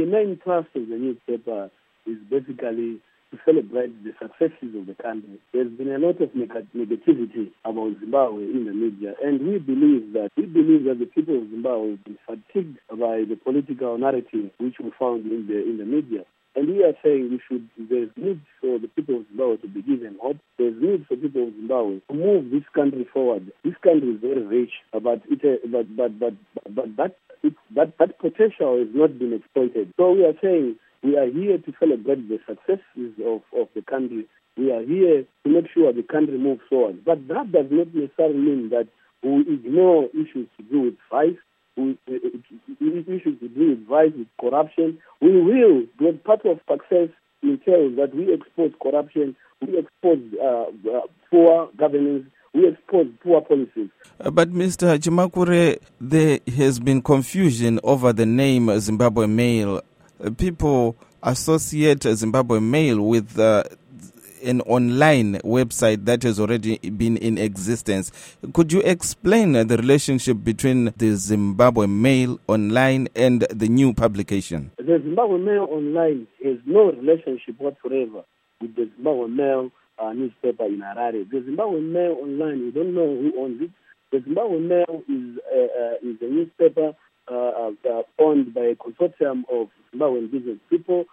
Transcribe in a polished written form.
main thrust of the newspaper is basically to celebrate the successes of the country. There's been a lot of negativity about Zimbabwe in the media, and we believe that the people of Zimbabwe have been fatigued by the political narrative which we found in the media. And we are saying there's need for the people of Zimbabwe to be given hope. There's need for people of Zimbabwe to move this country forward. This country is very rich, but that potential has not been exploited. So we are saying we are here to celebrate the successes of the country. We are here to make sure the country moves forward. But that does not necessarily mean that we ignore issues to do with vice, issues to do with vice, with corruption. We will, because part of success entails that we expose corruption, we expose poor governance, we expose poor policies. But Mr. Chimakure, there has been confusion over the name Zimbabwe Mail. People associate Zimbabwe Mail with an online website that has already been in existence. Could you explain the relationship between the Zimbabwe Mail online and the new publication? The Zimbabwe Mail online has no relationship whatsoever with the Zimbabwe Mail newspaper in Harare. The Zimbabwe Mail online, we don't know who owns it. The Zimbabwe Mail is a newspaper owned by a consortium of Zimbabwean business people